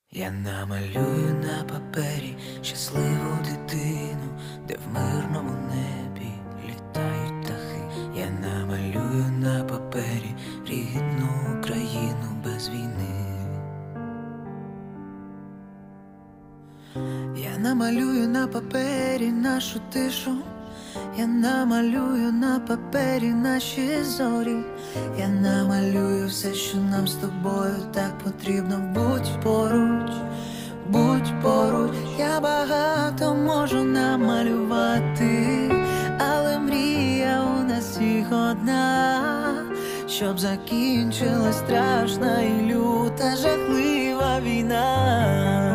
Я намалюю на папері щасливу дитину, де в мирному небі літають птахи. Я намалюю на папері рідну Україну без війни. Я намалюю на папері нашу тишу. Я намалюю на папері наші зорі. Я намалюю все, що нам з тобою так потрібно. Будь поруч, будь поруч. Я багато можу намалювати, але мрія у нас всіх одна, щоб закінчилась страшна і люта жахлива війна.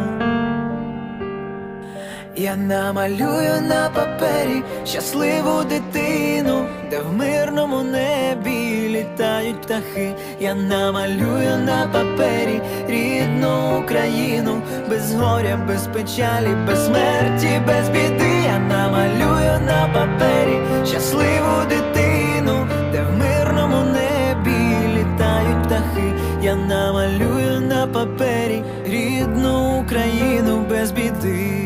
Я намалюю на папері щасливу дитину, де в мирному небі літають птахи. Я намалюю на папері рідну Україну, без горя, без печалі, без смерті, без біди. Я намалюю на папері щасливу дитину, де в мирному небі літають птахи. Я намалюю на папері рідну Україну без біди.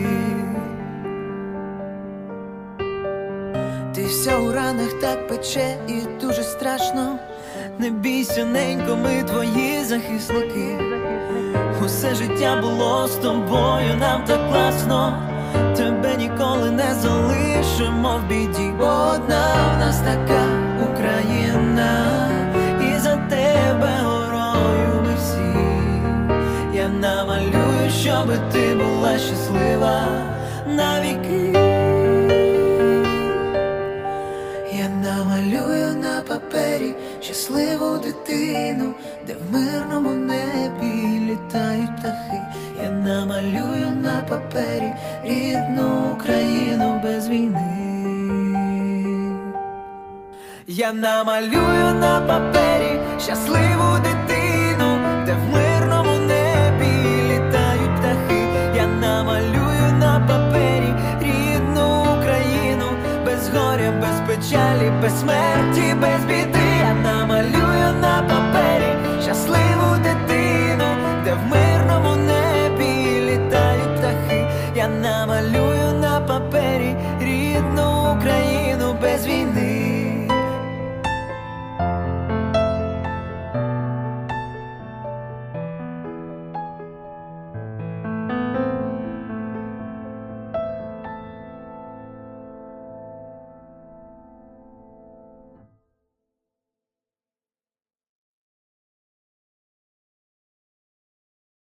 Ти вся у ранах так пече і дуже страшно. Не бійся, ненько, ми твої захисники. Усе життя було з тобою, нам так класно. Тебе ніколи не залишимо в біді. Бо одна в нас така Україна, і за тебе горою ми всі. Я намалюю, щоби ти була щаслива навіки. Я намалюю на папері щасливу дитину, де в мирному небі літають птахи. Я намалюю на папері рідну Україну без війни. Я намалюю на папері щасливу дитину, де в мирному